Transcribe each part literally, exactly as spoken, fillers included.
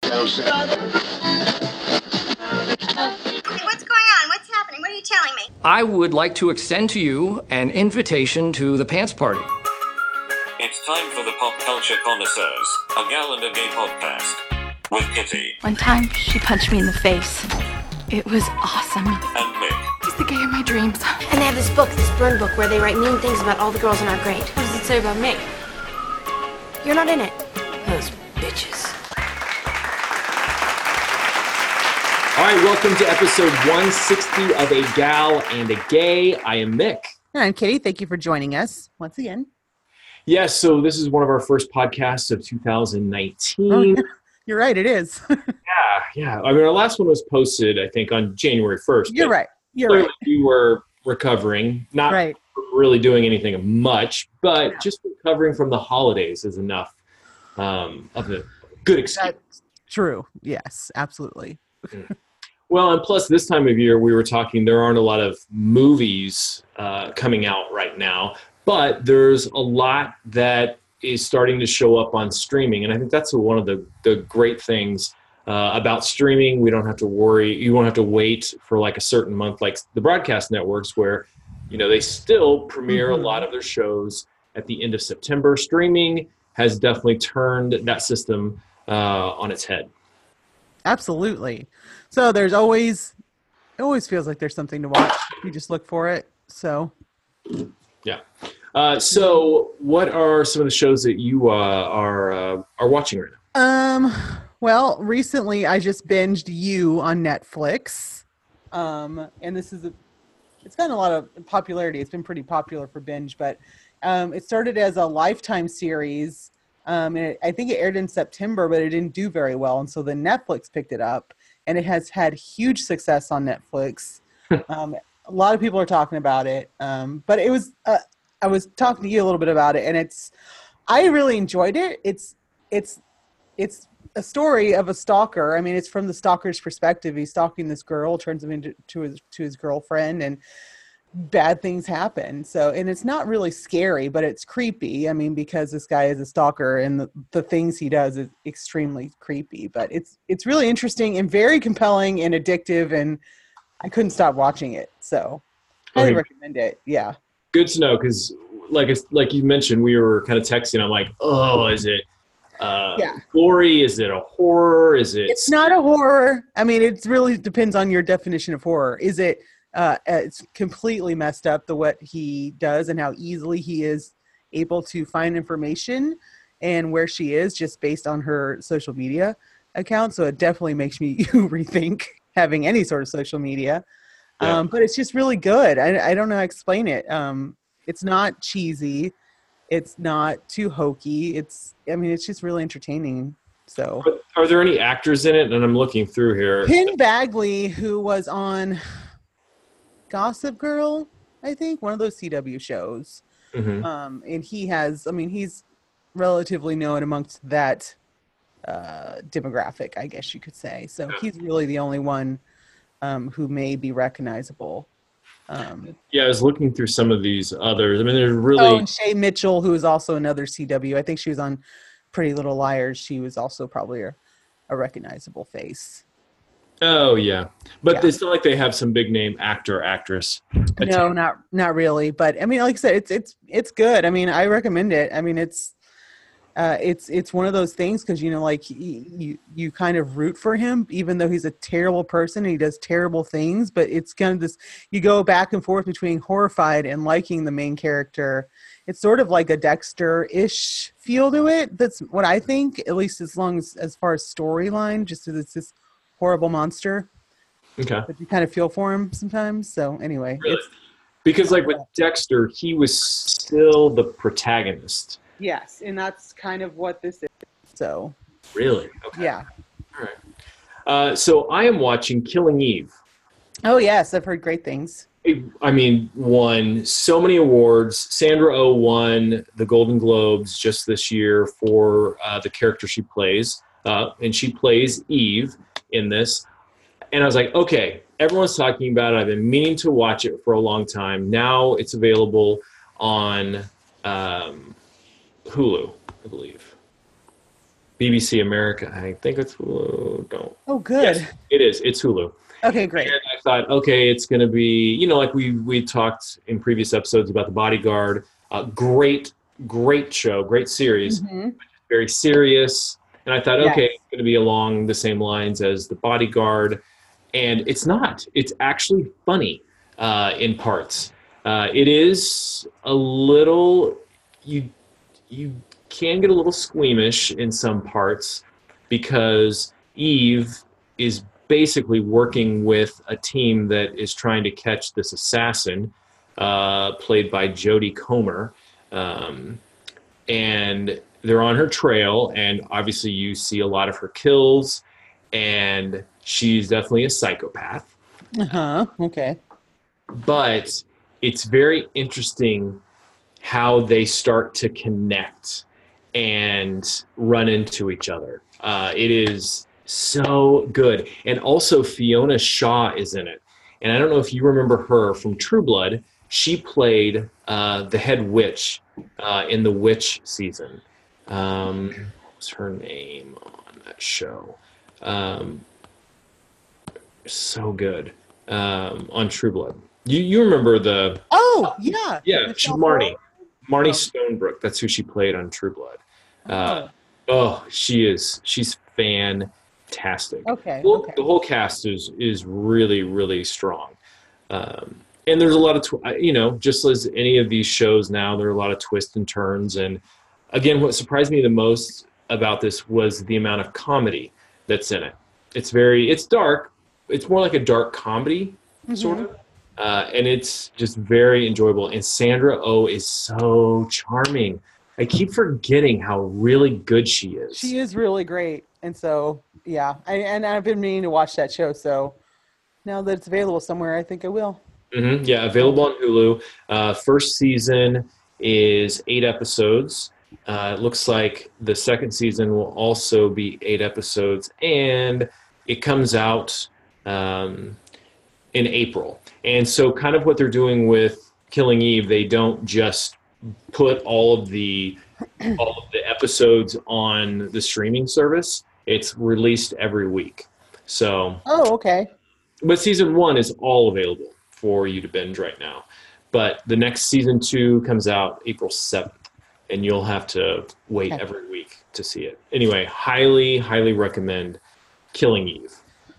on? What's happening? What are you telling me? I would like to extend to you an invitation to the Pants Party. It's time for the Pop Culture Connoisseurs, a gal and a gay podcast. With Kitty. One time, she punched me in the face. It was awesome. And Mick. He's the gay of my dreams. And they have this book, this burn book, where they write mean things about all the girls in our grade. What does it say about me? You're not in it. Those bitches. All right, welcome to episode one sixty of A Gal and a Gay. I am Mick. And I'm Kitty. Thank you for joining us once again. Yes, so this is one of our first podcasts of two thousand nineteen. Oh, yeah. You're right, it is. yeah, yeah. I mean, our last one was posted, I think, on January first. You're right. You're clearly right. We were recovering, not right. really doing anything much, but yeah. just recovering from the holidays is enough um, of a good excuse. That's true. Yes, absolutely. Well, and plus this time of year, we were talking, there aren't a lot of movies uh, coming out right now, but there's a lot that is starting to show up on streaming. And I think that's one of the, the great things uh, about streaming. We don't have to worry. You won't have to wait for like a certain month, like the broadcast networks where, you know, they still premiere mm-hmm. a lot of their shows at the end of September. Streaming has definitely turned that system uh, on its head. Absolutely. So there's always, it always feels like there's something to watch. You just look for it. So. Yeah. Uh, so what are some of the shows that you uh, are uh, are watching right now? Um, well, recently I just binged You on Netflix. Um, and this is a, it's gotten a lot of popularity. It's been pretty popular for binge, but um, it started as a Lifetime series. Um, and it, I think it aired in September, but it didn't do very well. And so then Netflix picked it up, and it has had huge success on Netflix. um, a lot of people are talking about it. Um, but it was, uh, I was talking to you a little bit about it, and it's, I really enjoyed it. It's, it's, it's a story of a stalker. I mean, it's from the stalker's perspective. He's stalking this girl, turns him into to his, to his girlfriend, and bad things happen. So, and it's not really scary, but it's creepy. I mean, because this guy is a stalker, and the, the things he does is extremely creepy, but it's, it's really interesting and very compelling and addictive. And I couldn't stop watching it. So I highly recommend it. Yeah. Good to know. Cause like, it's like you mentioned, we were kind of texting. I'm like, oh, is it uh, yeah. gory? Is it a horror? Is it? It's not a horror. I mean, it really depends on your definition of horror. Is it, Uh, it's completely messed up the what he does and how easily he is able to find information and where she is just based on her social media account. So it definitely makes me rethink having any sort of social media. Yeah. Um, but it's just really good. I, I don't know how to explain it. Um, it's not cheesy. It's not too hokey. It's, I mean, it's just really entertaining. So are there any actors in it? And I'm looking through here. Penn Badgley, who was on Gossip Girl, I think, one of those C W shows. Mm-hmm. Um, and he has, I mean, he's relatively known amongst that uh, demographic, I guess you could say. So yeah. He's really the only one um, who may be recognizable. Um, yeah, I was looking through some of these others. I mean, there's really... Oh, and Shay Mitchell, who is also another C W. I think she was on Pretty Little Liars. She was also probably a, a recognizable face. Oh yeah, but yeah. It's not like they have some big name actor or actress. No, not not really. But I mean, like I said, it's it's it's good. I mean, I recommend it. I mean, it's uh, it's it's one of those things because you know, like he, you you kind of root for him, even though he's a terrible person and he does terrible things. But it's kind of this. You go back and forth between horrified and liking the main character. It's sort of like a Dexter-ish feel to it. That's what I think, at least as long as as far as storyline. Just as it's this horrible monster. Okay. But you kind of feel for him sometimes. So anyway. Really? It's, because like with Dexter, he was still the protagonist. Yes. And that's kind of what this is. So. Really? Okay. Yeah. All right. Uh, so I am watching Killing Eve. Oh yes. I've heard great things. It, I mean, won so many awards. Sandra Oh won the Golden Globes just this year for uh, the character she plays. Uh, and she plays Eve in this. And I was like, okay, everyone's talking about it. I've been meaning to watch it for a long time. Now it's available on um, Hulu, I believe. B B C America. I think it's Hulu. Don't. Oh, good. Yes, it is. It's Hulu. Okay, great. And I thought, okay, it's going to be, you know, like we we talked in previous episodes about The Bodyguard. Uh, great, great show, great series, Mhm. very serious. And I thought, Yes. okay, it's going to be along the same lines as The Bodyguard. And it's not. It's actually funny uh, in parts. Uh, it is a little, you you can get a little squeamish in some parts because Eve is basically working with a team that is trying to catch this assassin, uh, played by Jodie Comer. Um, and they're on her trail, and obviously you see a lot of her kills, and she's definitely a psychopath. Uh-huh. Okay. But it's very interesting how they start to connect and run into each other. Uh, it is so good. And also Fiona Shaw is in it. And I don't know if you remember her from True Blood. She played uh, the head witch uh, in the Witch season. Um, what was her name on that show? Um, so good um, on True Blood. You you remember the... Oh, yeah. Yeah, With she's South Marnie. Marnie Oh. Stonebrook. That's who she played on True Blood. Uh, oh, she is. She's fantastic. Okay, The whole, okay. the whole cast is is really, really strong. Um, and there's a lot of, tw- you know, just as any of these shows now, there are a lot of twists and turns. And again, what surprised me the most about this was the amount of comedy that's in it. It's very, it's dark. It's more like a dark comedy, sort of. Uh, and it's just very enjoyable. And Sandra Oh is so charming. I keep forgetting how really good she is. She is really great. And so, yeah. I, and I've been meaning to watch that show. So now that it's available somewhere, I think I will. Mm-hmm. Yeah, available on Hulu. Uh, first season is eight episodes. Uh, it looks like the second season will also be eight episodes. And it comes out um, in April. And so kind of what they're doing with Killing Eve, they don't just put all of the all of the episodes on the streaming service. It's released every week. So, Oh, okay. but season one is all available for you to binge right now. But the next season two comes out April seventh, and you'll have to wait Okay. every week to see it. Anyway, highly, highly recommend Killing Eve.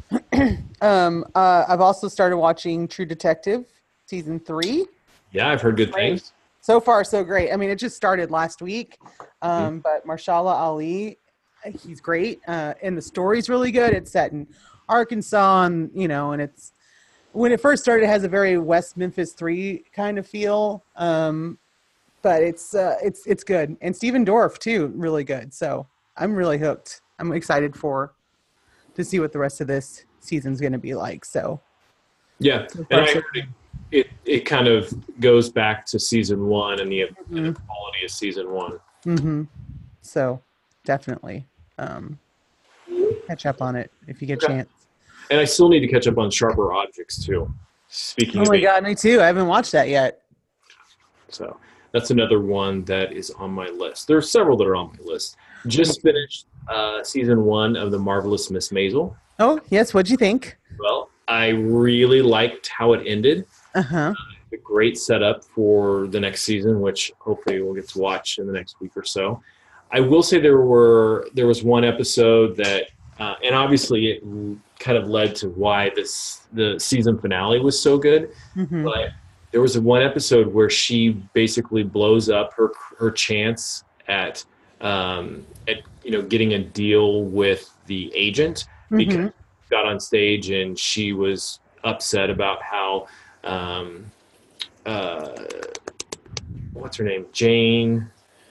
Um, uh, I've also started watching True Detective season three. Yeah, I've heard good Great. things. So far, so great. I mean, it just started last week, um, but Marshala Ali, he's great, uh, and the story's really good. It's set in Arkansas, and you know, and it's when it first started, it has a very West Memphis Three kind of feel, um, but it's uh, it's it's good. And Stephen Dorff too, really good. So I'm really hooked. I'm excited for to see what the rest of this season's going to be like. So Yeah, So and I far, so heard it, it, it kind of goes back to season one and the, and the quality of season one. hmm So definitely um, catch up on it if you get a Okay. chance. And I still need to catch up on Sharper Objects too. Speaking Oh of my it, god, me too. I haven't watched that yet. so that's another one that is on my list. There are several that are on my list. Just finished uh, season one of The Marvelous Miss Maisel. Oh yes, what'd you think? Well, I really liked how it ended. Uh huh. A great setup for the next season, which hopefully we'll get to watch in the next week or so. I will say there were there was one episode that, uh, and obviously it kind of led to why this the season finale was so good. hmm But there was one episode where she basically blows up her her chance at um, at you know getting a deal with the agent because Mhm. she got on stage and she was upset about how um, uh, what's her name Jane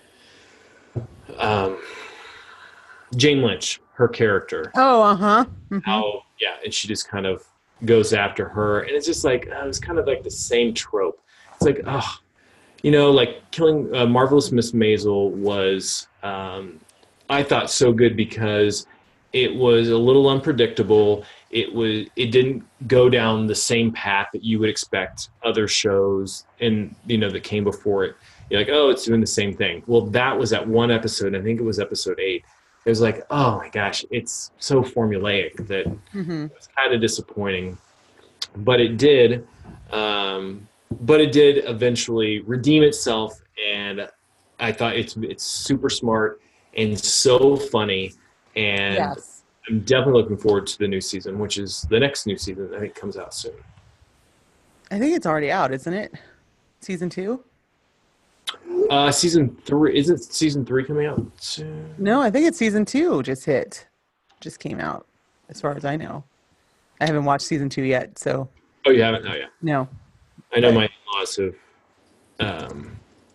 um, Jane Lynch, her character. Oh, uh huh. How yeah, and she just kind of goes after her, and it's just like uh, it's kind of like the same trope. It's like oh, you know, like killing uh, Marvelous Miss Maisel was um, I thought so good because it was a little unpredictable. It was it didn't go down the same path that you would expect other shows and you know that came before it. You're like, oh, it's doing the same thing. Well, that was that one episode. I think it was episode eight it was like, oh my gosh, it's so formulaic that Mm-hmm. it was kind of disappointing. But it did, um, but it did eventually redeem itself, and I thought it's it's super smart and so funny, and Yes. I'm definitely looking forward to the new season, which is the next new season. I think comes out soon. I think it's already out, isn't it? Season two? Uh, season three isn't season three coming out soon? No, I think it's season two just hit. Just came out, as far as I know. I haven't watched season two yet, so Oh, you haven't? Oh, yeah. no. I know my in-laws have um,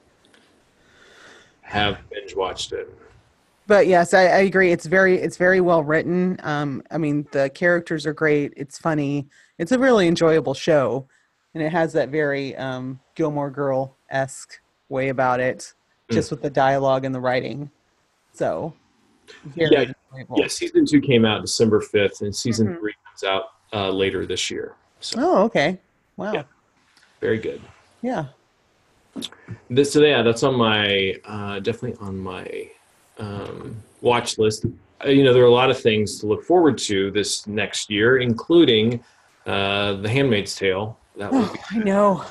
have binge watched it. But yes, I, I agree. It's very it's very well written. Um, I mean, the characters are great. It's funny. It's a really enjoyable show, and it has that very um, Gilmore Girl-esque way about it, just with the dialogue and the writing. So, very Yeah, enjoyable. Yeah, season two came out December fifth, and season Mhm. three comes out uh, later this year. So Oh, okay. Wow. Yeah. very good. Yeah. This, so yeah, that's on my uh, definitely on my um, watch list. Uh, you know, there are a lot of things to look forward to this next year, including uh, The Handmaid's Tale. That will be Oh, I know.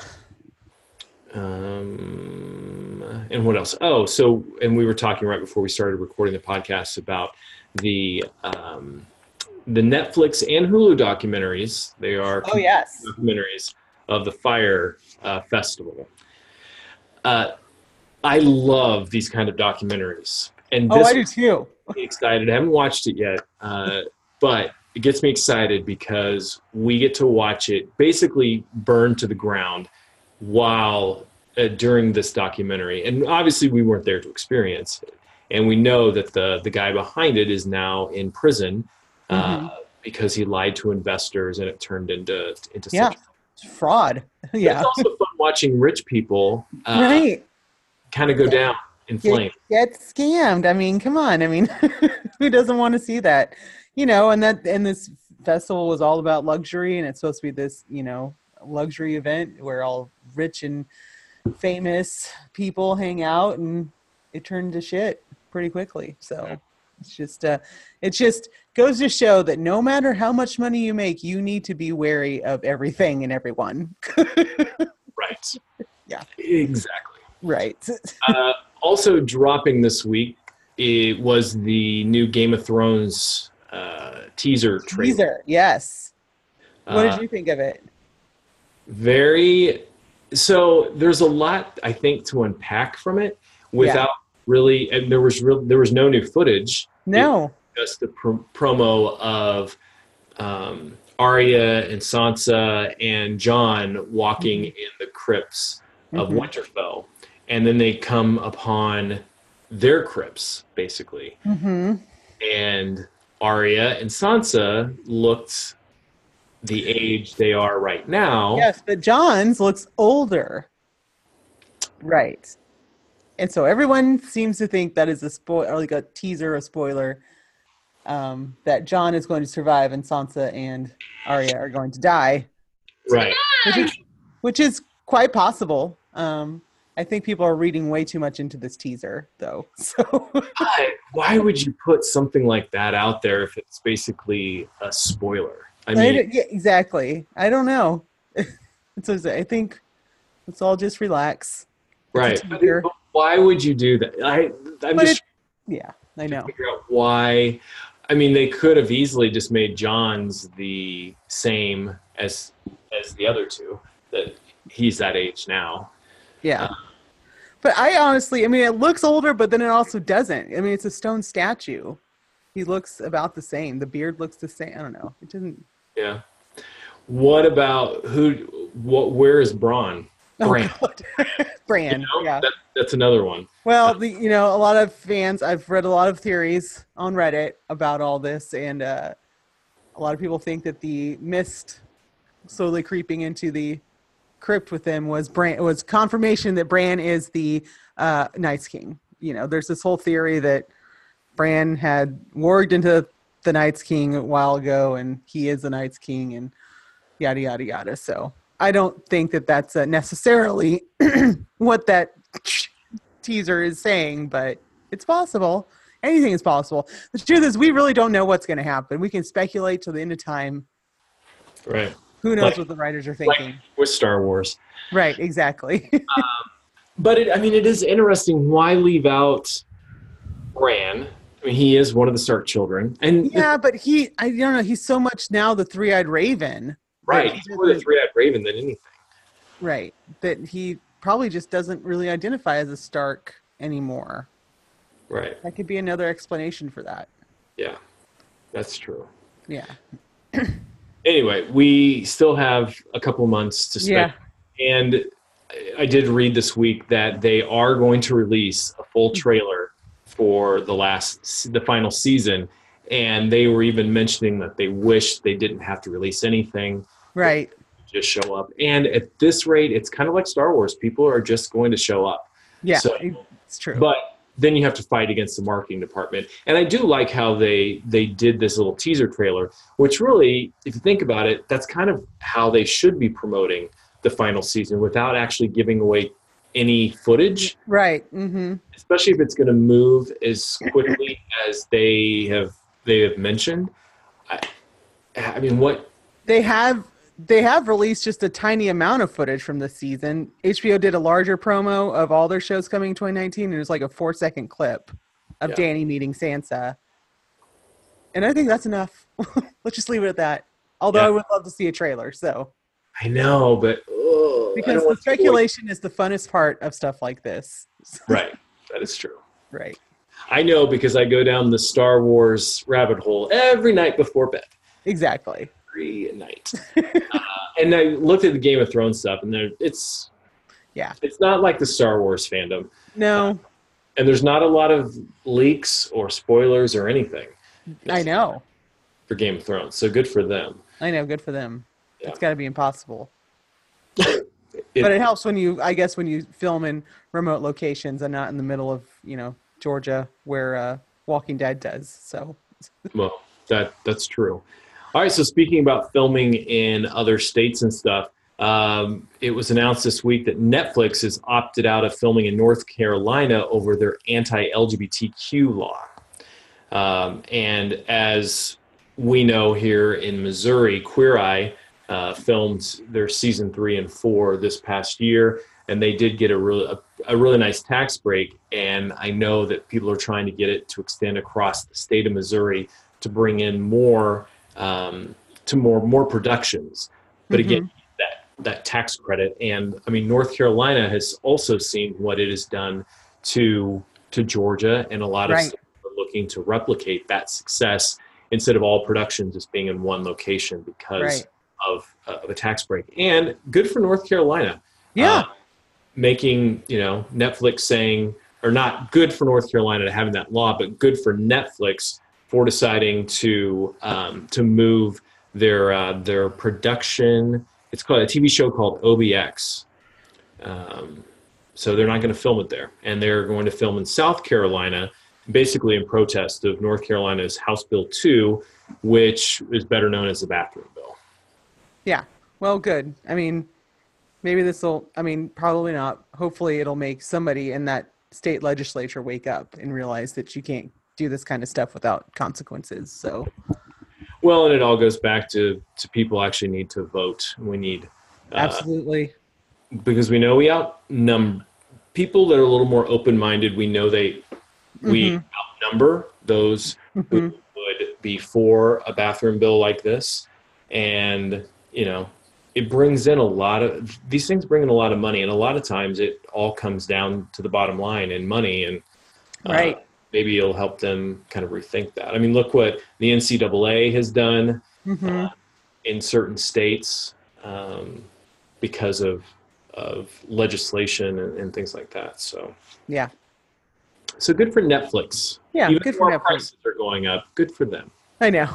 Um, and what else? Oh, so, and we were talking right before we started recording the podcast about the um, the Netflix and Hulu documentaries. They are Oh, yes. documentaries of the Fire uh, Festival. Uh, I love these kind of documentaries, and Oh, this I do too. gets me excited. I haven't watched it yet, uh, but it gets me excited because we get to watch it basically burn to the ground while uh, during this documentary. And obviously we weren't there to experience it. And we know that the the guy behind it is now in prison uh, Mhm. because he lied to investors, and it turned into into Yeah. such. It's fraud. Yeah. It's also fun watching rich people uh, Right. kind of go down in Get, flames. get scammed. I mean, come on. I mean, who doesn't want to see that? You know, and that and this festival was all about luxury, and it's supposed to be this, you know, luxury event where all rich and famous people hang out, and it turned to shit pretty quickly. So it's just uh it just goes to show that no matter how much money you make, you need to be wary of everything and everyone. Right. Yeah. Exactly. Right. uh, also dropping this week, it was the new Game of Thrones uh, teaser trailer. Teaser, yes. What Uh, did you think of it? Very. So there's a lot I think to unpack from it without really, and there was real, there was no new footage. No. It was just the pr- promo of um, Arya and Sansa and Jon walking Mm-hmm. in the crypts of Mhm. Winterfell, and then they come upon their crypts basically, Mm-hmm. and Arya and Sansa looked the age they are right now. Yes, but John's looks older. Right. And so everyone seems to think that is a spoil, or like a teaser, a spoiler, um, that John is going to survive and Sansa and Arya are going to die, Right. which is, which is quite possible. Um, I think people are reading way too much into this teaser, though. So Why, why would you put something like that out there if it's basically a spoiler? I I mean, don't- yeah, exactly. I don't know. It's what I think. Let's all just relax. right. It's a But, teaser. but why would you do that? I, I'm But just it, yeah, I know. trying to figure out why. I mean, they could have easily just made John's the same as as the other two. That he's that age now. Yeah. But I honestly, I mean, it looks older, but then it also doesn't. I mean, it's a stone statue. He looks about the same. The beard looks the same. I don't know. It doesn't. Yeah. What about who? What? Where is Braun? Bran. Oh, God. Bran. You know, Yeah. that, that's another one. Well, the, you know, a lot of fans, I've read a lot of theories on Reddit about all this, and uh, a lot of people think that the mist slowly creeping into the crypt with him was Bran, was confirmation that Bran is the uh, Night's King. You know, there's this whole theory that Bran had warged into the Night's King a while ago, and he is the Night's King, and yada, yada, yada. So I don't think that that's uh, necessarily what that teaser is saying, but it's possible. anything is possible. The truth is, we really don't know what's going to happen. We can speculate till the end of time. Right. Who knows Like- what the writers are thinking? Like with Star Wars. Right, exactly. But it, I mean, it is interesting. Why leave out Bran? I mean, he is one of the Stark children, and yeah, but he, I don't know, he's so much now the three-eyed raven. right, that he he's more the doesn't- three-eyed raven than anything. Right, that he probably just doesn't really identify as a Stark anymore. Right. That could be another explanation for that. Yeah, that's true. Yeah. Anyway, we still have a couple months to spend, Yeah. and I did read this week that they are going to release a full trailer for the last, the final season, and they were even mentioning that they wish they didn't have to release anything, Right. just show up. And at this rate, it's kind of like Star Wars. People are just going to show up. Yeah, So- it's true. But then you have to fight against the marketing department. And I do like how they they did this little teaser trailer, which really, if you think about it, that's kind of how they should be promoting the final season without actually giving away any footage, right. Mm-hmm. especially if it's going to move as quickly as they have they have mentioned. I, I mean, what? They have they have released just a tiny amount of footage from this season. H B O did a larger promo of all their shows coming in twenty nineteen, and it was like a four second clip of Yeah. Danny meeting Sansa. And I think that's enough. Let's just leave it at that. Although Yeah. I would love to see a trailer. So I know, but ugh, I because don't the want to spoil- speculation is the funnest part of stuff like this. Right, that is true. Right. I know because I go down the Star Wars rabbit hole every night before bed. Exactly. Every night. uh, and I looked at the Game of Thrones stuff, and there, it's Yeah. it's not like the Star Wars fandom, No, and there's not a lot of leaks or spoilers or anything I know. for Game of Thrones. So good for them. I know. Good for them. Yeah. It's got to be impossible. It- But it helps when you, I guess, when you film in remote locations and not in the middle of, you know, Georgia where uh, Walking Dead does. So, Well, that that's true. All right. So speaking about filming in other states and stuff, um, it was announced this week that Netflix has opted out of filming in North Carolina over their anti-L G B T Q law. Um, and as we know here in Missouri, Queer Eye uh, filmed their season three and four this past year, and they did get a really a, a really nice tax break. And I know that people are trying to get it to extend across the state of Missouri to bring in more um, to more more productions. But again, that that tax credit, and I mean, North Carolina has also seen what it has done to to Georgia, and a lot of Right. states are looking to replicate that success instead of all productions just being in one location because Right. of, uh, of a tax break. And good for North Carolina. yeah. Uh, making, you know, Netflix saying, or not good for North Carolina to having that law, but good for Netflix for deciding to um, to move their uh, their production. It's called a T V show called O B X. Um, so they're not going to film it there, and they're going to film in South Carolina, basically in protest of North Carolina's House Bill two, which is better known as the bathroom bill. Yeah. Well, good. I mean, maybe this will, I mean, probably not. Hopefully it'll make somebody in that state legislature wake up and realize that you can't do this kind of stuff without consequences. So, Well, and it all goes back to, to people actually need to vote. We need, uh, absolutely. because we know we outnumber people that are a little more open-minded. We know they, we outnumber those who would be for a bathroom bill like this. And, you know, it brings in a lot of, these things bring in a lot of money. And a lot of times it all comes down to the bottom line and money. And uh, Right. maybe it'll help them kind of rethink that. I mean, look what the N C double A has done uh, in certain states um, because of of legislation and, and things like that. So, Yeah. so good for Netflix. Yeah, Even good though for our Netflix. prices are going up. Good for them. I know.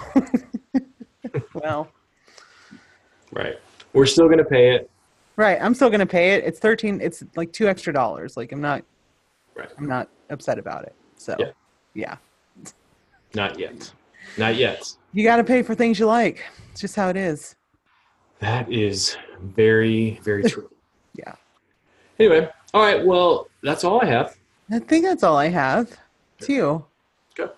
Well, Right. We're still going to pay it. right. I'm still going to pay it. It's thirteen. It's like two extra dollars. Like I'm not, Right. I'm not upset about it. So Yeah. yeah, Not yet. Not yet. you got to pay for things you like. It's just how it is. That is very, very true. Yeah. Anyway. All right. Well, that's all I have. I think that's all I have too. Okay.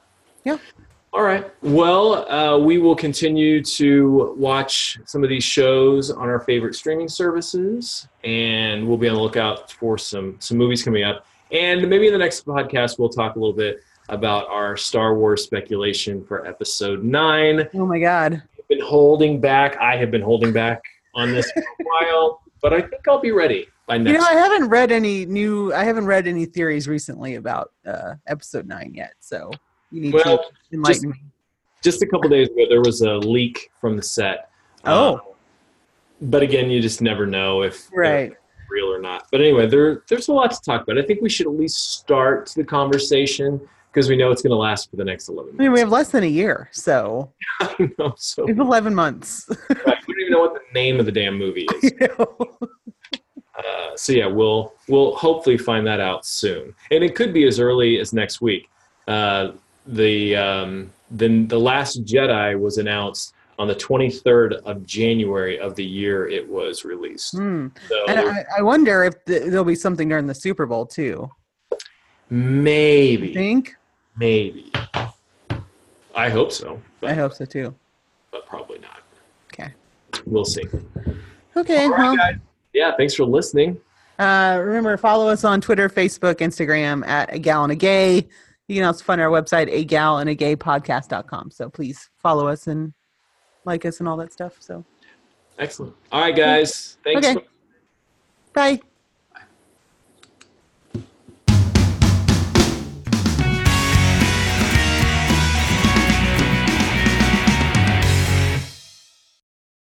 Yeah. All right. Well, uh, we will continue to watch some of these shows on our favorite streaming services, and we'll be on the lookout for some some movies coming up. And maybe in the next podcast, we'll talk a little bit about our Star Wars speculation for Episode nine. Oh my God. I've been holding back. I have been holding back on this for a while, but I think I'll be ready by next. You know, I haven't read any new. I haven't read any theories recently about uh, Episode nine yet, so you need Well, to enlighten just, me. just a couple days ago, there was a leak from the set. Oh. Uh, but again, you just never know if Right. they're real or not. But anyway, there there's a lot to talk about. I think we should at least start the conversation because we know it's going to last for the next eleven months. I mean, we have less than a year, so I know, so we have eleven months. right, we don't even know what the name of the damn movie is. You know? Uh, so yeah, we'll we'll hopefully find that out soon, and it could be as early as next week. Uh, the um, then the Last Jedi was announced on the twenty-third of January of the year it was released. Hmm. So And I, I wonder if th- there'll be something during the Super Bowl too. maybe, You think? maybe. I hope so, but, I hope so too. but probably not. Okay. We'll see. Okay. All right, Well, guys. Yeah, thanks for listening. uh, remember, follow us on Twitter, Facebook, Instagram at A Gal and a Gay. You can also find our website, a gal and a gay podcast dot com. So please follow us and like us and all that stuff. So Excellent. All right, guys. Thanks. Okay. For- bye.